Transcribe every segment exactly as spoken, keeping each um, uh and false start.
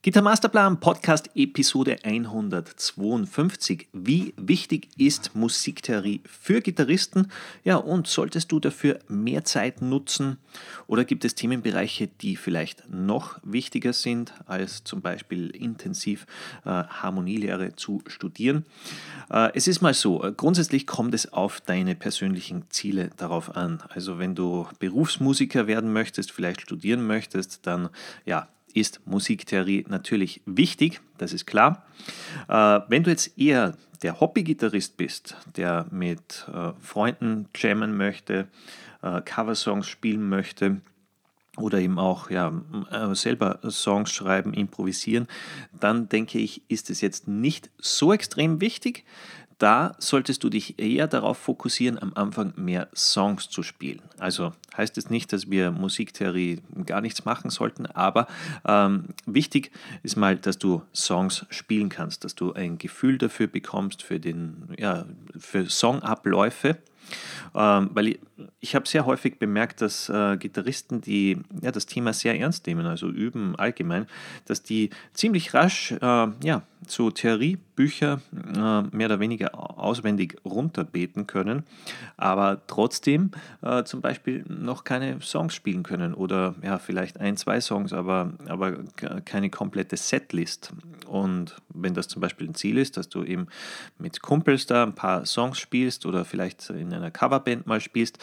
Gitarre Masterplan, Podcast Episode hundertzweiundfünfzig. Wie wichtig ist Musiktheorie für Gitarristen? Ja, und solltest du dafür mehr Zeit nutzen? Oder gibt es Themenbereiche, die vielleicht noch wichtiger sind, als zum Beispiel intensiv äh, Harmonielehre zu studieren? Äh, es ist mal so, äh, grundsätzlich kommt es auf deine persönlichen Ziele darauf an. Also wenn du Berufsmusiker werden möchtest, vielleicht studieren möchtest, dann ja, ist Musiktheorie natürlich wichtig, das ist klar. Äh, wenn du jetzt eher der Hobby-Gitarrist bist, der mit äh, Freunden jammen möchte, äh, Coversongs spielen möchte oder eben auch ja, äh, selber Songs schreiben, improvisieren, dann denke ich, ist es jetzt nicht so extrem wichtig. Da solltest du dich eher darauf fokussieren, am Anfang mehr Songs zu spielen. Also heißt es nicht, dass wir Musiktheorie gar nichts machen sollten, aber ähm, wichtig ist mal, dass du Songs spielen kannst, dass du ein Gefühl dafür bekommst, für, den, ja, für Songabläufe. Ähm, weil ich, ich habe sehr häufig bemerkt, dass äh, Gitarristen, die ja, das Thema sehr ernst nehmen, also üben allgemein, dass die ziemlich rasch äh, ja, so Theoriebücher äh, mehr oder weniger auswendig runterbeten können, aber trotzdem äh, zum Beispiel noch keine Songs spielen können oder ja, vielleicht ein, zwei Songs, aber, aber keine komplette Setlist. Und wenn das zum Beispiel ein Ziel ist, dass du eben mit Kumpels da ein paar Songs spielst oder vielleicht in einer Coverband mal spielst,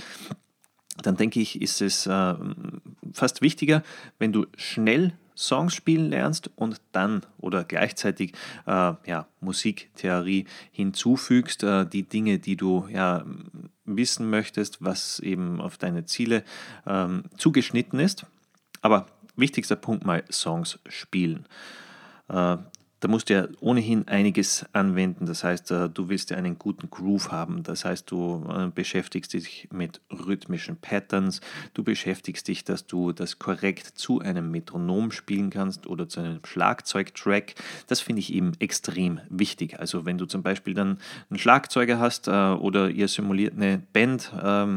dann denke ich, ist es äh, fast wichtiger, wenn du schnell Songs spielen lernst und dann oder gleichzeitig äh, ja, Musiktheorie hinzufügst, äh, die Dinge, die du ja, wissen möchtest, was eben auf deine Ziele ähm, zugeschnitten ist. Aber wichtigster Punkt mal, Songs spielen. Äh, Da musst du ja ohnehin einiges anwenden. Das heißt, du willst ja einen guten Groove haben. Das heißt, du beschäftigst dich mit rhythmischen Patterns. Du beschäftigst dich, dass du das korrekt zu einem Metronom spielen kannst oder zu einem Schlagzeugtrack. Das finde ich eben extrem wichtig. Also wenn du zum Beispiel dann einen Schlagzeuger hast oder ihr simuliert eine Band,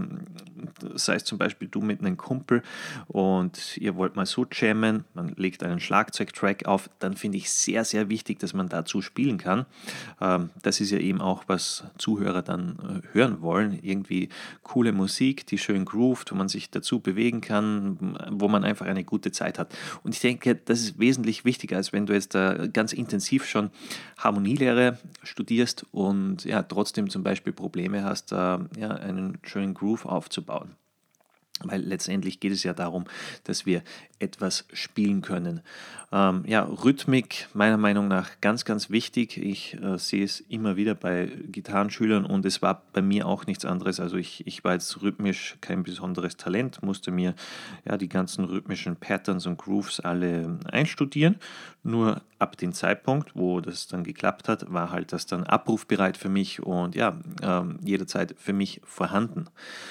sei es zum Beispiel du mit einem Kumpel und ihr wollt mal so jammen, man legt einen Schlagzeugtrack auf, dann finde ich sehr, sehr wichtig, wichtig, dass man dazu spielen kann. Das ist ja eben auch, was Zuhörer dann hören wollen. Irgendwie coole Musik, die schön groovt, wo man sich dazu bewegen kann, wo man einfach eine gute Zeit hat. Und ich denke, das ist wesentlich wichtiger, als wenn du jetzt ganz intensiv schon Harmonielehre studierst und ja, trotzdem zum Beispiel Probleme hast, ja, einen schönen Groove aufzubauen. Weil letztendlich geht es ja darum, dass wir etwas spielen können. Ähm, ja, Rhythmik meiner Meinung nach ganz, ganz wichtig. Ich äh, sehe es immer wieder bei Gitarrenschülern und es war bei mir auch nichts anderes. Also ich, ich war jetzt rhythmisch kein besonderes Talent, musste mir ja die ganzen rhythmischen Patterns und Grooves alle einstudieren. Nur ab dem Zeitpunkt, wo das dann geklappt hat, war halt das dann abrufbereit für mich und ja, äh, jederzeit für mich vorhanden.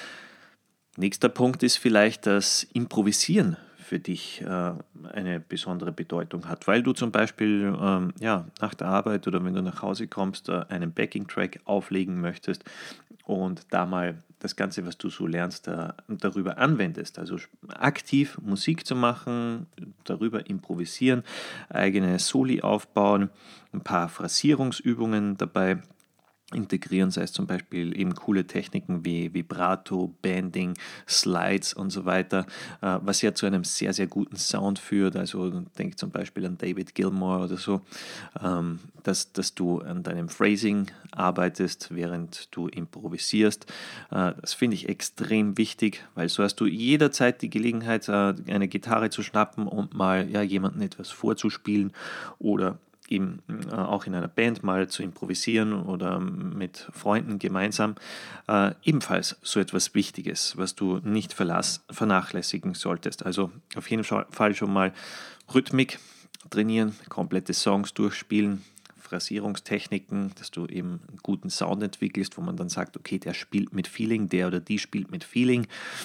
Nächster Punkt ist vielleicht, dass Improvisieren für dich äh, eine besondere Bedeutung hat, weil du zum Beispiel ähm, ja, nach der Arbeit oder wenn du nach Hause kommst, äh, einen Backing-Track auflegen möchtest und da mal das Ganze, was du so lernst, äh, darüber anwendest. Also aktiv Musik zu machen, darüber improvisieren, eigene Soli aufbauen, ein paar Phrasierungsübungen dabei integrieren, sei es zum Beispiel eben coole Techniken wie Vibrato, Bending, Slides und so weiter, äh, was ja zu einem sehr, sehr guten Sound führt. Also denk zum Beispiel an David Gilmour oder so, ähm, dass, dass du an deinem Phrasing arbeitest, während du improvisierst. Äh, das finde ich extrem wichtig, weil so hast du jederzeit die Gelegenheit, äh, eine Gitarre zu schnappen und mal ja, jemandem etwas vorzuspielen oder eben äh, auch in einer Band mal zu improvisieren oder mit Freunden gemeinsam, äh, ebenfalls so etwas Wichtiges, was du nicht verlass, vernachlässigen solltest. Also auf jeden Fall schon mal Rhythmik trainieren, komplette Songs durchspielen, Phrasierungstechniken, dass du eben einen guten Sound entwickelst, wo man dann sagt, okay, der spielt mit Feeling, der oder die spielt mit Feeling.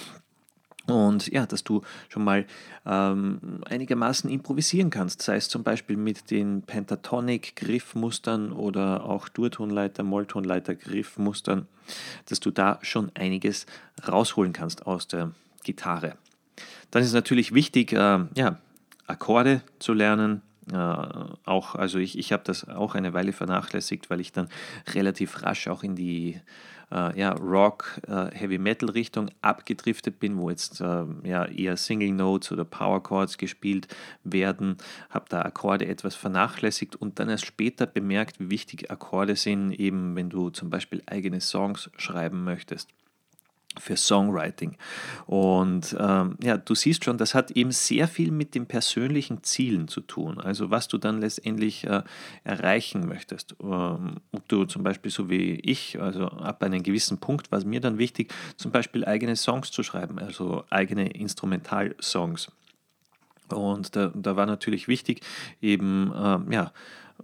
Und ja, dass du schon mal ähm, einigermaßen improvisieren kannst, sei es zum Beispiel mit den Pentatonic-Griffmustern oder auch Durtonleiter, Molltonleiter-Griffmustern, dass du da schon einiges rausholen kannst aus der Gitarre. Dann ist es natürlich wichtig, äh, ja, Akkorde zu lernen, äh, auch, also ich, ich habe das auch eine Weile vernachlässigt, weil ich dann relativ rasch auch in die äh, ja, Rock, äh, Heavy Metal Richtung abgedriftet bin, wo jetzt äh, ja, eher Single Notes oder Power Chords gespielt werden, habe da Akkorde etwas vernachlässigt und dann erst später bemerkt, wie wichtig Akkorde sind, eben wenn du zum Beispiel eigene Songs schreiben möchtest. Für Songwriting. Und ähm, ja, du siehst schon, das hat eben sehr viel mit den persönlichen Zielen zu tun. Also was du dann letztendlich äh, erreichen möchtest. Ähm, ob du zum Beispiel so wie ich, also ab einem gewissen Punkt war es mir dann wichtig, zum Beispiel eigene Songs zu schreiben, also eigene Instrumentalsongs. Und da, da war natürlich wichtig, eben ähm, ja,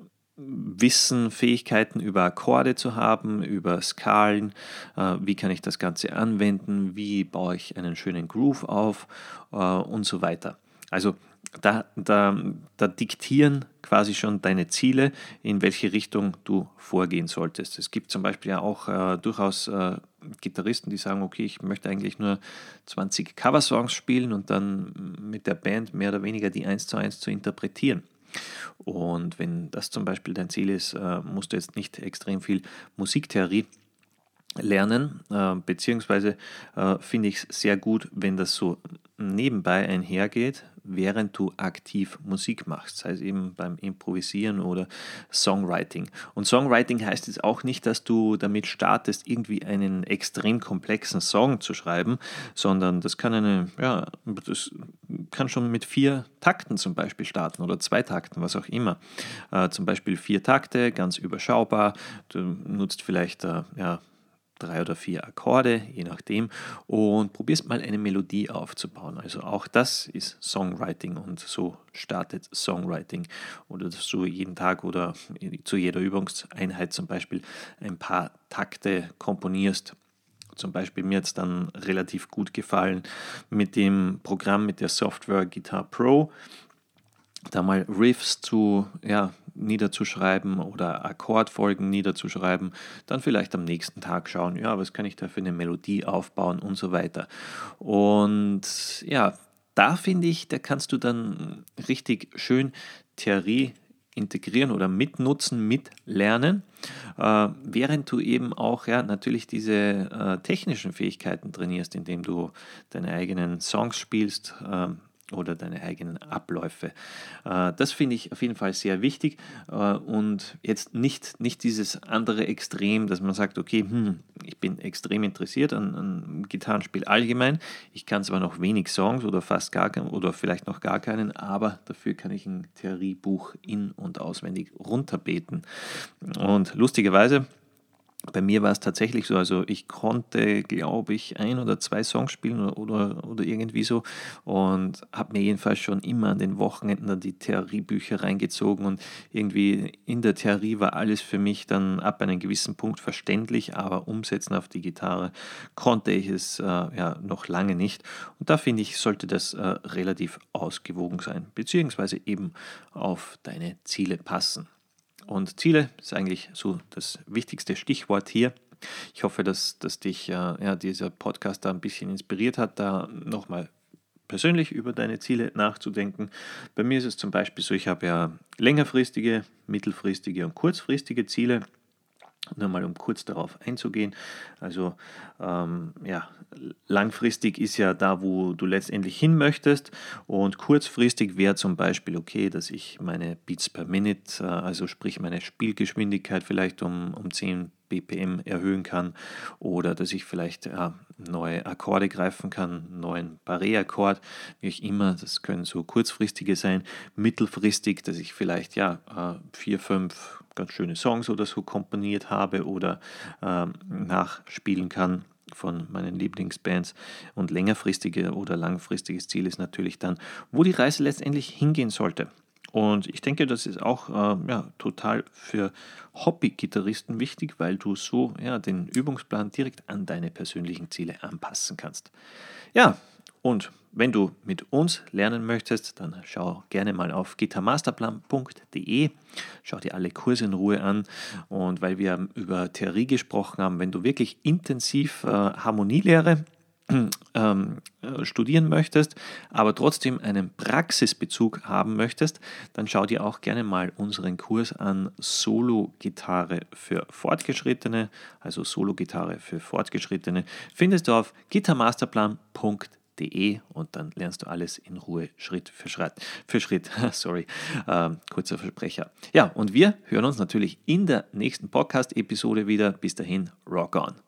Wissen, Fähigkeiten über Akkorde zu haben, über Skalen, äh, wie kann ich das Ganze anwenden, wie baue ich einen schönen Groove auf äh, und so weiter. Also da, da, da diktieren quasi schon deine Ziele, in welche Richtung du vorgehen solltest. Es gibt zum Beispiel ja auch äh, durchaus äh, Gitarristen, die sagen, okay, ich möchte eigentlich nur zwanzig Coversongs spielen und dann mit der Band mehr oder weniger die eins zu eins zu interpretieren. Und wenn das zum Beispiel dein Ziel ist, äh, musst du jetzt nicht extrem viel Musiktheorie lernen, äh, beziehungsweise äh, finde ich es sehr gut, wenn das so nebenbei einhergeht, während du aktiv Musik machst, sei es eben beim Improvisieren oder Songwriting. Und Songwriting heißt jetzt auch nicht, dass du damit startest, irgendwie einen extrem komplexen Song zu schreiben, sondern das kann eine, ja, das kann schon mit vier Takten zum Beispiel starten oder zwei Takten, was auch immer. Äh, zum Beispiel vier Takte, ganz überschaubar. Du nutzt vielleicht äh, ja, drei oder vier Akkorde, je nachdem, und probierst mal eine Melodie aufzubauen. Also auch das ist Songwriting und so startet Songwriting. Oder dass du jeden Tag oder zu jeder Übungseinheit zum Beispiel ein paar Takte komponierst. Zum Beispiel mir hat es dann relativ gut gefallen mit dem Programm, mit der Software Guitar Pro, da mal Riffs zu, ja, niederzuschreiben oder Akkordfolgen niederzuschreiben, dann vielleicht am nächsten Tag schauen, ja, was kann ich da für eine Melodie aufbauen und so weiter. Und ja, da finde ich, da kannst du dann richtig schön Theorie integrieren oder mitnutzen, mitlernen, äh, während du eben auch ja, natürlich diese äh, technischen Fähigkeiten trainierst, indem du deine eigenen Songs spielst, äh, oder deine eigenen Abläufe. Äh, das finde ich auf jeden Fall sehr wichtig äh, und jetzt nicht, nicht dieses andere Extrem, dass man sagt, okay, hm, ich bin extrem interessiert an, an Gitarrenspiel allgemein, ich kann zwar noch wenig Songs oder fast gar keinen oder vielleicht noch gar keinen, aber dafür kann ich ein Theoriebuch in- und auswendig runterbeten. Und lustigerweise, bei mir war es tatsächlich so, also ich konnte, glaube ich, ein oder zwei Songs spielen oder, oder, oder irgendwie so und habe mir jedenfalls schon immer an den Wochenenden dann die Theoriebücher reingezogen und irgendwie in der Theorie war alles für mich dann ab einem gewissen Punkt verständlich, aber umsetzen auf die Gitarre konnte ich es äh, ja noch lange nicht. Und da finde ich, sollte das äh, relativ ausgewogen sein, beziehungsweise eben auf deine Ziele passen. Und Ziele ist eigentlich so das wichtigste Stichwort hier. Ich hoffe, dass, dass dich äh, ja, dieser Podcast da ein bisschen inspiriert hat, da nochmal persönlich über deine Ziele nachzudenken. Bei mir ist es zum Beispiel so, ich habe ja längerfristige, mittelfristige und kurzfristige Ziele. Nur mal um kurz darauf einzugehen. Also ähm, ja, langfristig ist ja da, wo du letztendlich hin möchtest und kurzfristig wäre zum Beispiel okay, dass ich meine Beats per Minute, äh, also sprich meine Spielgeschwindigkeit vielleicht um, um zehn B P M erhöhen kann oder dass ich vielleicht ja, neue Akkorde greifen kann, einen neuen Barré-Akkord, wie auch immer, das können so kurzfristige sein, mittelfristig, dass ich vielleicht ja äh, vier, fünf ganz schöne Songs oder so komponiert habe oder ähm, nachspielen kann von meinen Lieblingsbands und längerfristige oder langfristiges Ziel ist natürlich dann, wo die Reise letztendlich hingehen sollte. Und ich denke, das ist auch äh, ja, total für Hobby-Gitarristen wichtig, weil du so ja, den Übungsplan direkt an deine persönlichen Ziele anpassen kannst. Ja, und wenn du mit uns lernen möchtest, dann schau gerne mal auf gitarmasterplan punkt de. Schau dir alle Kurse in Ruhe an. Und weil wir über Theorie gesprochen haben, wenn du wirklich intensiv äh, Harmonielehre ähm, studieren möchtest, aber trotzdem einen Praxisbezug haben möchtest, dann schau dir auch gerne mal unseren Kurs an Solo-Gitarre für Fortgeschrittene, also Solo-Gitarre für Fortgeschrittene, findest du auf gitarmasterplan punkt de und dann lernst du alles in Ruhe Schritt für Schritt. Für Schritt. Sorry, ähm, kurzer Versprecher. Ja, und wir hören uns natürlich in der nächsten Podcast-Episode wieder. Bis dahin, rock on!